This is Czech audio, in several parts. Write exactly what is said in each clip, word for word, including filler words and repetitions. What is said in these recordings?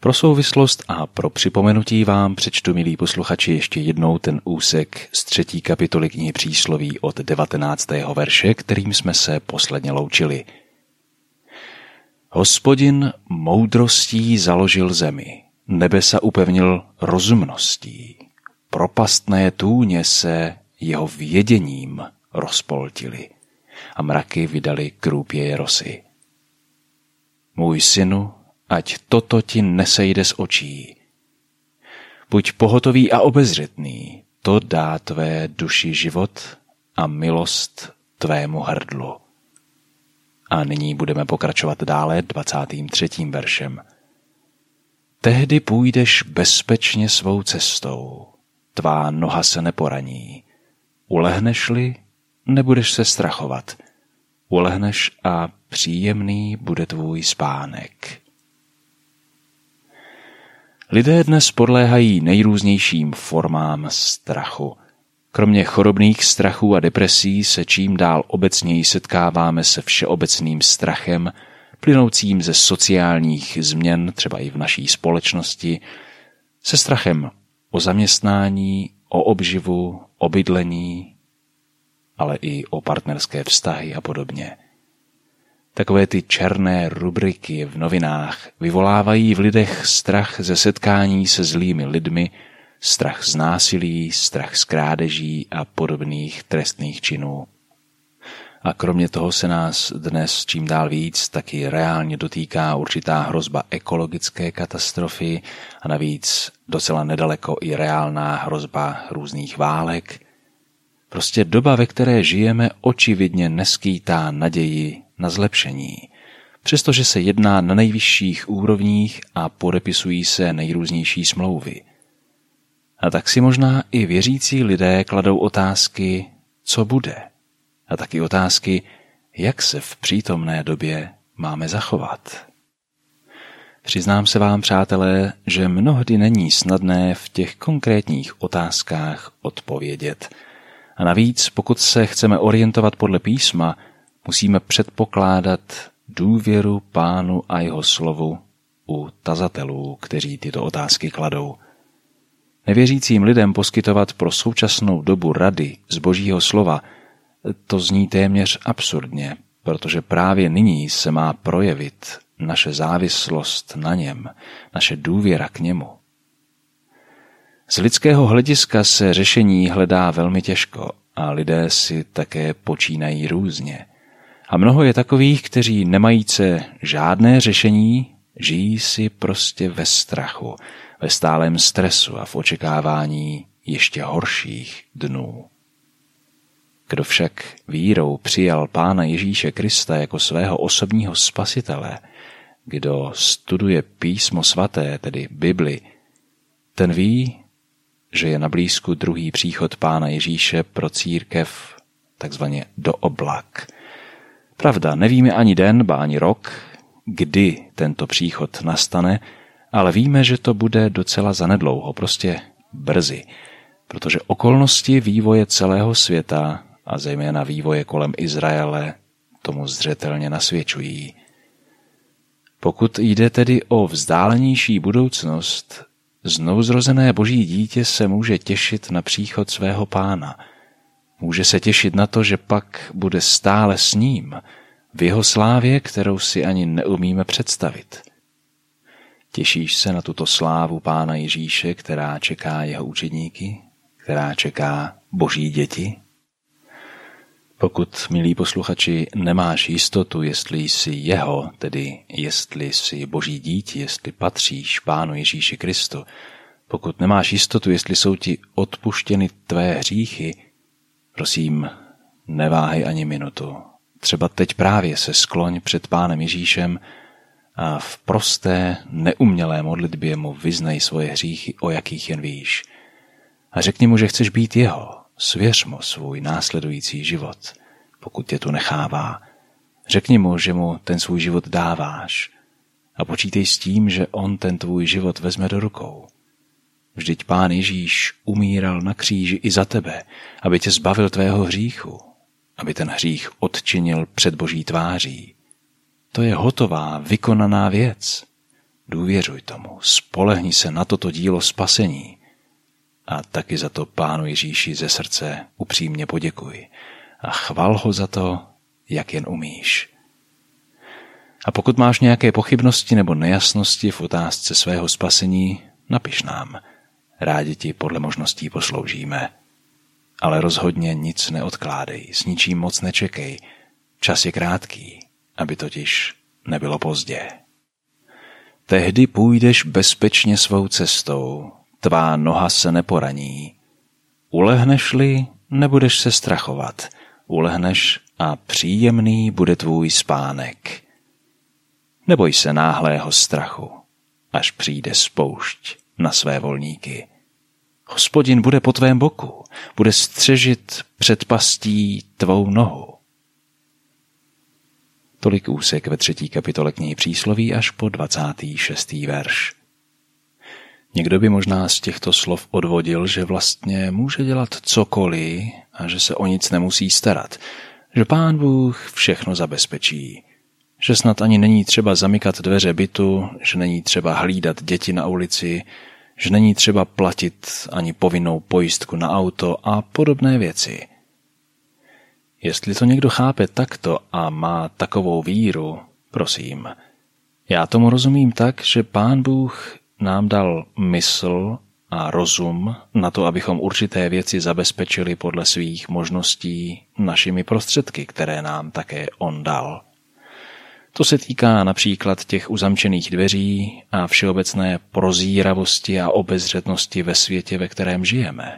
Pro souvislost a pro připomenutí vám přečtu, milí posluchači, ještě jednou ten úsek z třetí kapitoly knihy Přísloví od devatenáctého verše, kterým jsme se posledně loučili. Hospodin moudrostí založil zemi, nebesa upevnil rozumností, propastné tůně se jeho věděním rozpoltily a mraky vydali krůpěje rosy. Můj synu, ať toto ti nesejde z očí. Buď pohotový a obezřetný, to dá tvé duši život a milost tvému hrdlu. A nyní budeme pokračovat dále dvacátým třetím veršem. Tehdy půjdeš bezpečně svou cestou, tvá noha se neporaní. Ulehneš-li, nebudeš se strachovat. Ulehneš a příjemný bude tvůj spánek. Lidé dnes podléhají nejrůznějším formám strachu. Kromě chorobných strachů a depresí se čím dál obecněji setkáváme se všeobecným strachem, plynoucím ze sociálních změn, třeba i v naší společnosti, se strachem o zaměstnání, o obživu, o bydlení, ale i o partnerské vztahy a podobně. Takové ty černé rubriky v novinách vyvolávají v lidech strach ze setkání se zlými lidmi, strach z násilí, strach z krádeží a podobných trestných činů. A kromě toho se nás dnes čím dál víc taky reálně dotýká určitá hrozba ekologické katastrofy a navíc docela nedaleko i reálná hrozba různých válek. Prostě doba, ve které žijeme, očividně neskýtá naději na zlepšení, přestože se jedná na nejvyšších úrovních a podepisují se nejrůznější smlouvy. A tak si možná i věřící lidé kladou otázky, co bude, a taky otázky, jak se v přítomné době máme zachovat. Přiznám se vám, přátelé, že mnohdy není snadné v těch konkrétních otázkách odpovědět. A navíc, pokud se chceme orientovat podle písma, musíme předpokládat důvěru Pánu a jeho slovu u tazatelů, kteří tyto otázky kladou. Nevěřícím lidem poskytovat pro současnou dobu rady z Božího slova, to zní téměř absurdně, protože právě nyní se má projevit naše závislost na něm, naše důvěra k němu. Z lidského hlediska se řešení hledá velmi těžko a lidé si také počínají různě. A mnoho je takových, kteří nemajíce žádné řešení, žijí si prostě ve strachu, ve stálém stresu a v očekávání ještě horších dnů. Kdo však vírou přijal Pána Ježíše Krista jako svého osobního spasitele, kdo studuje písmo svaté, tedy Bibli, ten ví, že je na blízku druhý příchod Pána Ježíše pro církev takzvaně do oblak. Pravda, nevíme ani den, ba ani rok, kdy tento příchod nastane, ale víme, že to bude docela zanedlouho, prostě brzy, protože okolnosti vývoje celého světa a zejména vývoje kolem Izraele tomu zřetelně nasvědčují. Pokud jde tedy o vzdálenější budoucnost, znovuzrozené Boží dítě se může těšit na příchod svého Pána. Může se těšit na to, že pak bude stále s ním, v jeho slávě, kterou si ani neumíme představit. Těšíš se na tuto slávu Pána Ježíše, která čeká jeho učedníky, která čeká Boží děti? Pokud, milí posluchači, nemáš jistotu, jestli jsi jeho, tedy jestli jsi Boží dítě, jestli patříš Pánu Ježíši Kristu, pokud nemáš jistotu, jestli jsou ti odpuštěny tvé hříchy, prosím, neváhej ani minutu. Třeba teď právě se skloň před Pánem Ježíšem a v prosté, neumělé modlitbě mu vyznej svoje hříchy, o jakých jen víš. A řekni mu, že chceš být jeho. Svěř mu svůj následující život, pokud tě tu nechává. Řekni mu, že mu ten svůj život dáváš a počítej s tím, že on ten tvůj život vezme do rukou. Vždyť Pán Ježíš umíral na kříži i za tebe, aby tě zbavil tvého hříchu, aby ten hřích odčinil před Boží tváří. To je hotová, vykonaná věc. Důvěřuj tomu, spolehni se na toto dílo spasení a taky za to Pánu Ježíši ze srdce upřímně poděkuj a chval ho za to, jak jen umíš. A pokud máš nějaké pochybnosti nebo nejasnosti v otázce svého spasení, napiš nám. Rádi ti podle možností posloužíme. Ale rozhodně nic neodkládej, s ničím moc nečekej. Čas je krátký, aby totiž nebylo pozdě. Tehdy půjdeš bezpečně svou cestou, tvá noha se neporaní. Ulehneš-li, nebudeš se strachovat, ulehneš a příjemný bude tvůj spánek. Neboj se náhlého strachu, až přijde spoušť na své volníky. Hospodin bude po tvém boku, bude střežit před pastí tvou nohu. Tolik úsek ve třetí kapitole knihy Přísloví až po dvacátý šestý verš. Někdo by možná z těchto slov odvodil, že vlastně může dělat cokoliv a že se o nic nemusí starat, že Pán Bůh všechno zabezpečí, že snad ani není třeba zamykat dveře bytu, že není třeba hlídat děti na ulici, že není třeba platit ani povinnou pojistku na auto a podobné věci. Jestli to někdo chápe takto a má takovou víru, prosím, já tomu rozumím tak, že Pán Bůh nám dal mysl a rozum na to, abychom určité věci zabezpečili podle svých možností našimi prostředky, které nám také On dal. To se týká například těch uzamčených dveří a všeobecné prozíravosti a obezřetnosti ve světě, ve kterém žijeme.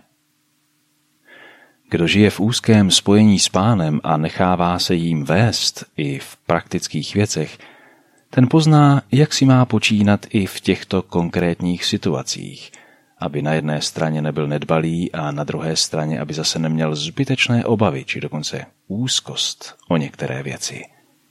Kdo žije v úzkém spojení s Pánem a nechává se jím vést i v praktických věcech, ten pozná, jak si má počínat i v těchto konkrétních situacích, aby na jedné straně nebyl nedbalý a na druhé straně, aby zase neměl zbytečné obavy či dokonce úzkost o některé věci.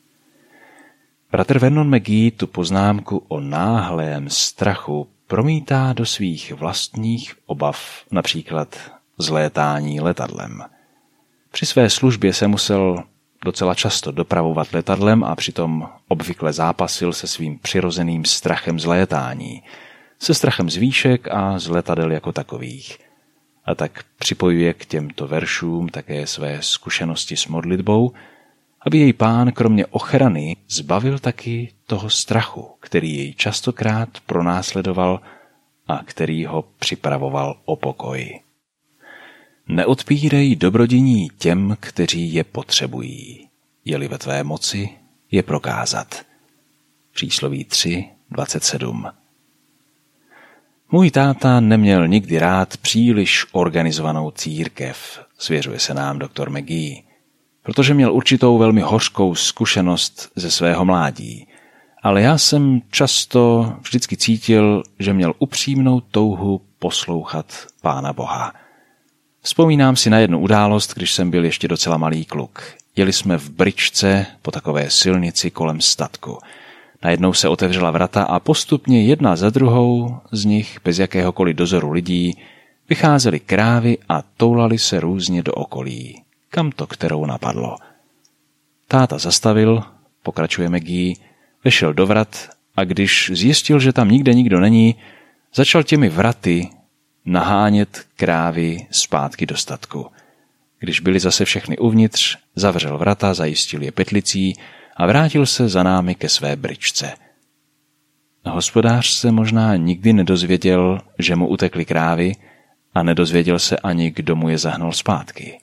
Bratr Vernon McGee tu poznámku o náhlém strachu promítá do svých vlastních obav, například z létání letadlem. Při své službě se musel docela často dopravovat letadlem a přitom obvykle zápasil se svým přirozeným strachem z létání, se strachem z výšek a z letadel jako takových. A tak připojuje k těmto veršům také své zkušenosti s modlitbou, aby jej Pán kromě ochrany zbavil taky toho strachu, který jej častokrát pronásledoval a který ho připravoval o pokoj. Neodpírej dobrodiní těm, kteří je potřebují, je-li ve tvé moci je prokázat. Přísloví tři dvacet sedm. Můj táta neměl nikdy rád příliš organizovanou církev, svěřuje se nám doktor McGee, protože měl určitou velmi hořkou zkušenost ze svého mládí. Ale já jsem často vždycky cítil, že měl upřímnou touhu poslouchat Pána Boha. Vzpomínám si na jednu událost, když jsem byl ještě docela malý kluk. Jeli jsme v bryczce po takové silnici kolem statku. Najednou se otevřela vrata a postupně jedna za druhou z nich, bez jakéhokoliv dozoru lidí, vycházely krávy a toulali se různě do okolí, kam to kterou napadlo. Táta zastavil, pokračuje McGee, vešel do vrat a když zjistil, že tam nikde nikdo není, začal těmi vraty nahánět krávy zpátky do statku. Když byly zase všechny uvnitř, zavřel vrata, zajistil je petlicí a vrátil se za námi ke své bryczce. Hospodář se možná nikdy nedozvěděl, že mu utekly krávy a nedozvěděl se ani, kdo mu je zahnal zpátky.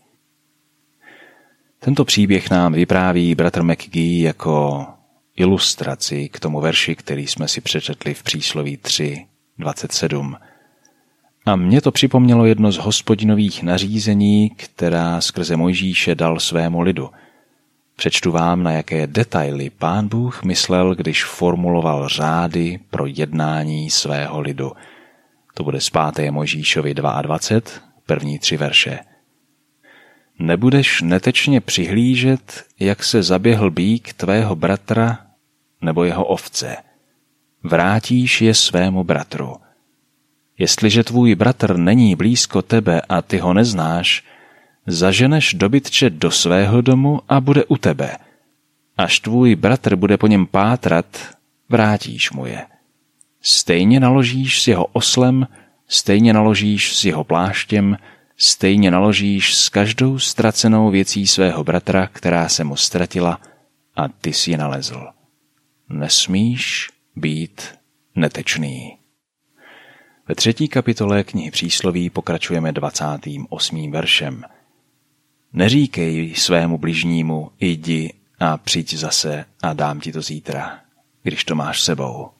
Tento příběh nám vypráví bratr McGee jako ilustraci k tomu verši, který jsme si přečetli v Přísloví tři dvacet sedm. A mně to připomnělo jedno z Hospodinových nařízení, která skrze Mojžíše dal svému lidu. Přečtu vám, na jaké detaily Pán Bůh myslel, když formuloval řády pro jednání svého lidu. To bude z páté Mojžíšovi dvacet dva, první tři verše. Nebudeš netečně přihlížet, jak se zaběhl býk tvého bratra nebo jeho ovce. Vrátíš je svému bratru. Jestliže tvůj bratr není blízko tebe a ty ho neznáš, zaženeš dobytče do svého domu a bude u tebe. Až tvůj bratr bude po něm pátrat, vrátíš mu je. Stejně naložíš s jeho oslem, stejně naložíš s jeho pláštěm, stejně naložíš s každou ztracenou věcí svého bratra, která se mu ztratila, a ty si ji nalezl. Nesmíš být netečný. Ve třetí kapitole knihy Přísloví pokračujeme dvacátým osmým veršem. Neříkej svému bližnímu, jdi a přijď zase a dám ti to zítra, když to máš sebou.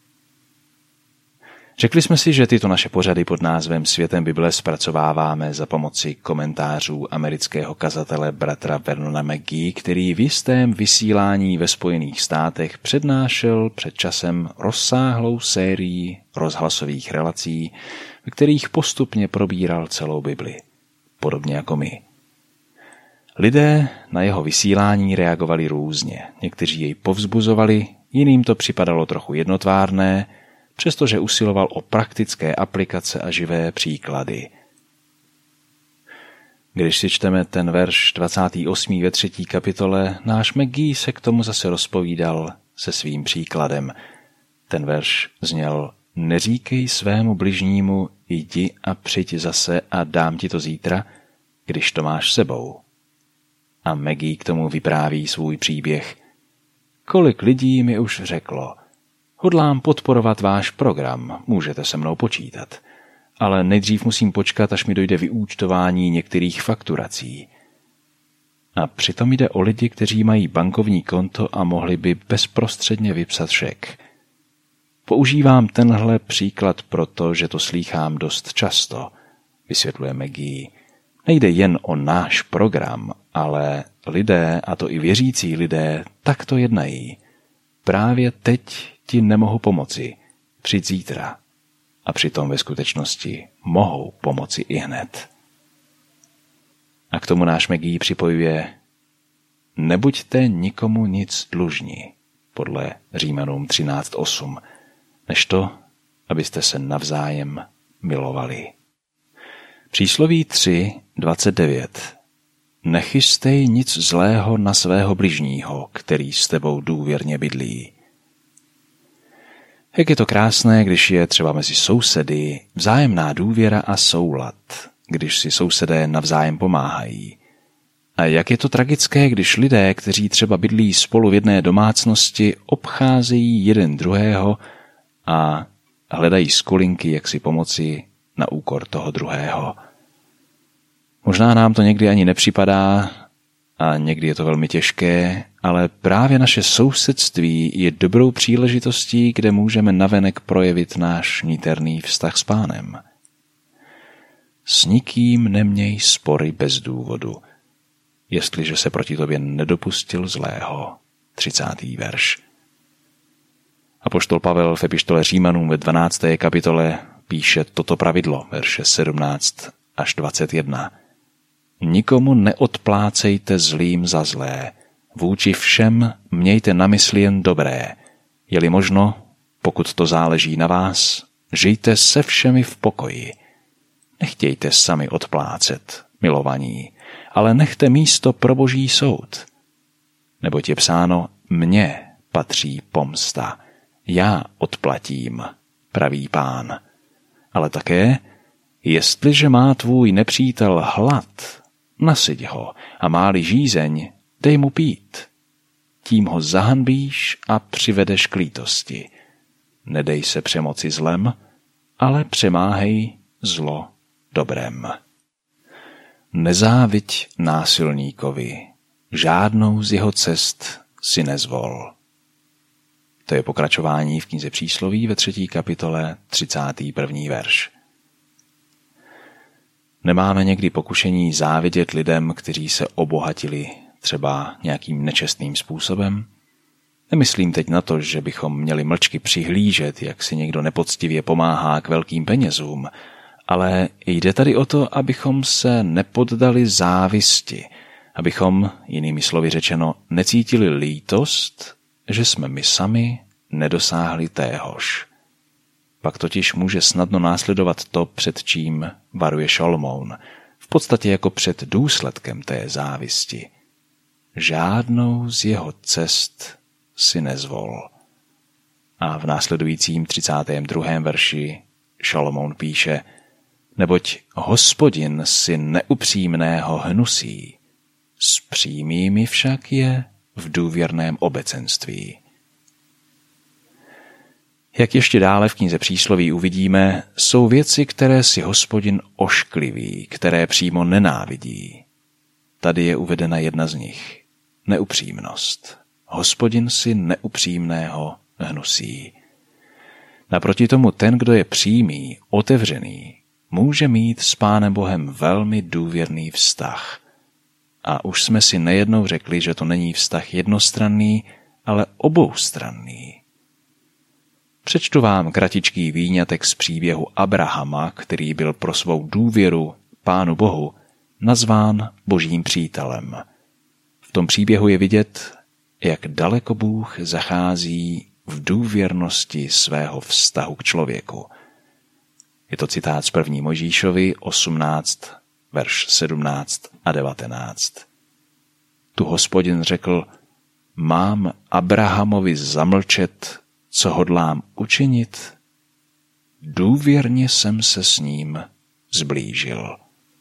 Řekli jsme si, že tyto naše pořady pod názvem Světem Bible zpracováváme za pomoci komentářů amerického kazatele bratra Vernona McGee, který v jistém vysílání ve Spojených státech přednášel před časem rozsáhlou sérii rozhlasových relací, v kterých postupně probíral celou Bibli, podobně jako my. Lidé na jeho vysílání reagovali různě. Někteří jej povzbuzovali, jiným to připadalo trochu jednotvárné, přestože usiloval o praktické aplikace a živé příklady. Když si čteme ten verš dvacátý osmý ve třetí kapitole, náš McGee se k tomu zase rozpovídal se svým příkladem. Ten verš zněl: Neříkej svému bližnímu, jdi a přijď zase a dám ti to zítra, když to máš sebou. A McGee k tomu vypráví svůj příběh. Kolik lidí mi už řeklo: Hodlám podporovat váš program, můžete se mnou počítat, ale nejdřív musím počkat, až mi dojde vyúčtování některých fakturací. A přitom jde o lidi, kteří mají bankovní konto a mohli by bezprostředně vypsat šek. Používám tenhle příklad proto, že to slýchám dost často, vysvětluje McGee. Nejde jen o náš program, ale lidé, a to i věřící lidé, takto jednají. Právě teď ti nemohu pomoci, přijď zítra. A přitom ve skutečnosti mohou pomoci i hned. A k tomu náš McGee připojuje: Nebuďte nikomu nic dlužní, podle Římanům třináct osm, než to, abyste se navzájem milovali. Přísloví tři dvacet devět. Nechystej nic zlého na svého bližního, který s tebou důvěrně bydlí. Jak je to krásné, když je třeba mezi sousedy vzájemná důvěra a soulad, když si sousedé navzájem pomáhají. A jak je to tragické, když lidé, kteří třeba bydlí spolu v jedné domácnosti, obcházejí jeden druhého a hledají skolinky, jak si pomoci na úkor toho druhého. Možná nám to někdy ani nepřipadá a někdy je to velmi těžké, ale právě naše sousedství je dobrou příležitostí, kde můžeme navenek projevit náš niterný vztah s Pánem. S nikým neměj spory bez důvodu, jestliže se proti tobě nedopustil zlého. třicátý verš. Apoštol Pavel v epištole Římanům ve dvanácté kapitole píše toto pravidlo, verše sedmnáct až dvacet jedna. Nikomu neodplácejte zlým za zlé, vůči všem mějte na mysli jen dobré. Je-li možno, pokud to záleží na vás, žijte se všemi v pokoji. Nechtějte sami odplácet, milovaní, ale nechte místo pro boží soud. Neboť je psáno, mně patří pomsta, já odplatím, praví Pán. Ale také, jestliže má tvůj nepřítel hlad, nasyť ho, a má-li žízeň, dej mu pít. Tím ho zahanbíš a přivedeš k lítosti. Nedej se přemoci zlem, ale přemáhej zlo dobrem. Nezáviď násilníkovi, žádnou z jeho cest si nezvol. To je pokračování v knize Přísloví ve třetí kapitole třicátý první verš. Nemáme někdy pokušení závidět lidem, kteří se obohatili třeba nějakým nečestným způsobem? Nemyslím teď na to, že bychom měli mlčky přihlížet, jak si někdo nepoctivě pomáhá k velkým penězům, ale jde tady o to, abychom se nepoddali závisti, abychom, jinými slovy řečeno, necítili lítost, že jsme my sami nedosáhli téhož. Pak totiž může snadno následovat to, před čím varuje Šalomoun, v podstatě jako před důsledkem té závisti. Žádnou z jeho cest si nezvol. A v následujícím třicátém druhém verši Šalomoun píše: Neboť Hospodin si neupřímného hnusí, s přímými však je v důvěrném obecenství. Jak ještě dále v knize Přísloví uvidíme, jsou věci, které si Hospodin oškliví, které přímo nenávidí. Tady je uvedena jedna z nich. Neupřímnost. Hospodin si neupřímného hnusí. Naproti tomu ten, kdo je přímý, otevřený, může mít s Pánem Bohem velmi důvěrný vztah. A už jsme si nejednou řekli, že to není vztah jednostranný, ale oboustranný. Přečtu vám kratičký výňatek z příběhu Abrahama, který byl pro svou důvěru Pánu Bohu nazván Božím přítelem. V tom příběhu je vidět, jak daleko Bůh zachází v důvěrnosti svého vztahu k člověku. Je to citát z první Mojžíšovi osmnáct, verš sedmnáct a devatenáct. Tu Hospodin řekl: Mám Abrahamovi zamlčet, co hodlám učinit? Důvěrně jsem se s ním zblížil.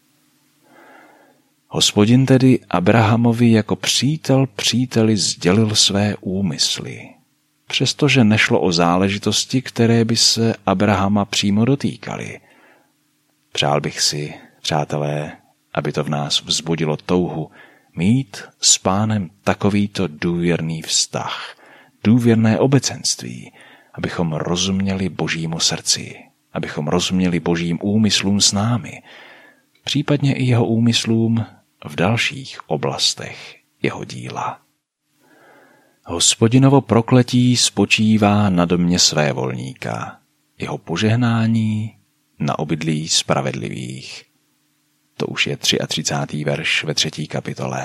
Hospodin tedy Abrahamovi jako přítel příteli sdělil své úmysly, přestože nešlo o záležitosti, které by se Abrahama přímo dotýkaly. Přál bych si, přátelé, aby to v nás vzbudilo touhu mít s Pánem takovýto důvěrný vztah, důvěrné obecenství, abychom rozuměli Božímu srdci, abychom rozuměli Božím úmyslům s námi, případně i jeho úmyslům v dalších oblastech jeho díla. Hospodinovo prokletí spočívá na domě svévolníka, jeho požehnání na obydlí spravedlivých. To už je třicátý třetí verš ve třetí kapitole.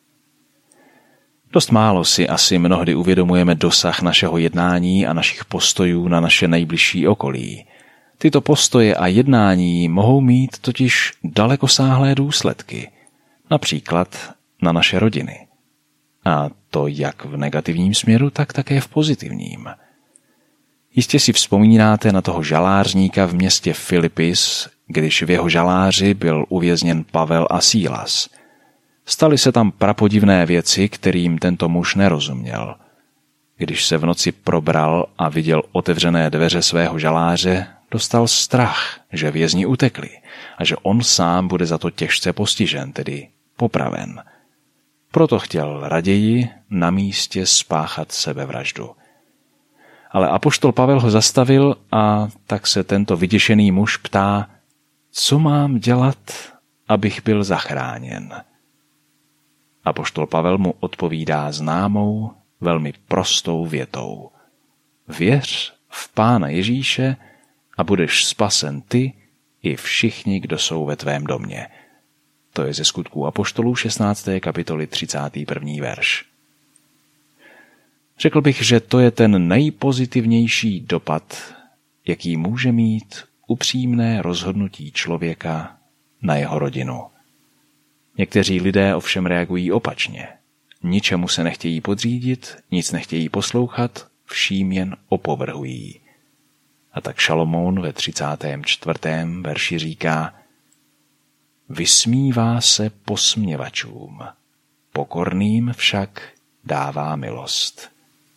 Dost málo si asi mnohdy uvědomujeme dosah našeho jednání a našich postojů na naše nejbližší okolí. Tyto postoje a jednání mohou mít totiž dalekosáhlé důsledky, například na naše rodiny. A to jak v negativním směru, tak také v pozitivním. Jistě si vzpomínáte na toho žalářníka v městě Filipis, když v jeho žaláři byl uvězněn Pavel a Sílas. Staly se tam prapodivné věci, kterým tento muž nerozuměl. Když se v noci probral a viděl otevřené dveře svého žaláře, dostal strach, že vězni utekli a že on sám bude za to těžce postižen, tedy popraven. Proto chtěl raději na místě spáchat sebevraždu. Ale apoštol Pavel ho zastavil a tak se tento vyděšený muž ptá: co mám dělat, abych byl zachráněn? Apoštol Pavel mu odpovídá známou, velmi prostou větou: věř v Pána Ježíše a budeš spasen ty i všichni, kdo jsou ve tvém domě. To je ze Skutků apoštolů šestnácté kapitoly třicátý první verš. Řekl bych, že to je ten nejpozitivnější dopad, jaký může mít upřímné rozhodnutí člověka na jeho rodinu. Někteří lidé ovšem reagují opačně. Ničemu se nechtějí podřídit, nic nechtějí poslouchat, vším jen opovrhují. A tak Šalomoun ve třicátém čtvrtém verši říká: vysmívá se posměvačům, pokorným však dává milost.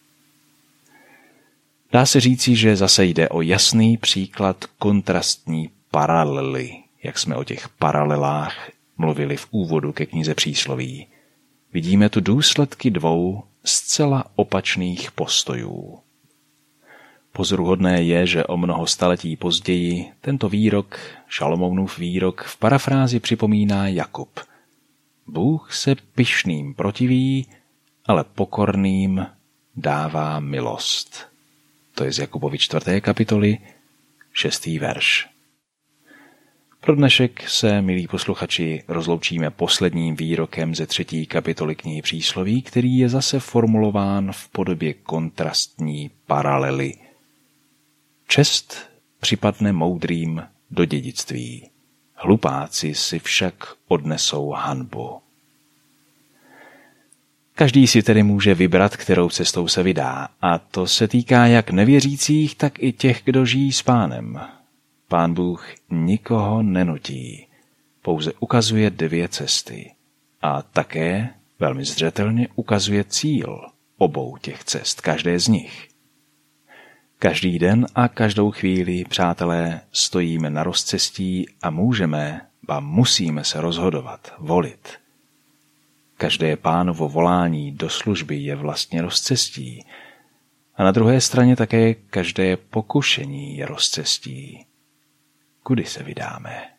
Dá se říci, že zase jde o jasný příklad kontrastní paralely, jak jsme o těch paralelách mluvili v úvodu ke knize Přísloví. Vidíme tu důsledky dvou zcela opačných postojů. Pozoruhodné je, že o mnoho staletí později tento výrok, Šalomounův výrok, v parafrázi připomíná Jakub. Bůh se pyšným protiví, ale pokorným dává milost. To je z Jakubovi čtvrté kapitoly, šestý verš. Pro dnešek se, milí posluchači, rozloučíme posledním výrokem ze třetí kapitoly knihy Přísloví, který je zase formulován v podobě kontrastní paralely. Čest připadne moudrým do dědictví, hlupáci si však odnesou hanbu. Každý si tedy může vybrat, kterou cestou se vydá, a to se týká jak nevěřících, tak i těch, kdo žijí s Pánem. Pán Bůh nikoho nenutí, pouze ukazuje dvě cesty a také velmi zřetelně ukazuje cíl obou těch cest, každé z nich. Každý den a každou chvíli, přátelé, stojíme na rozcestí a můžeme, ba musíme se rozhodovat, volit. Každé Pánovo volání do služby je vlastně rozcestí a na druhé straně také každé pokušení je rozcestí. Kudy se vydáme?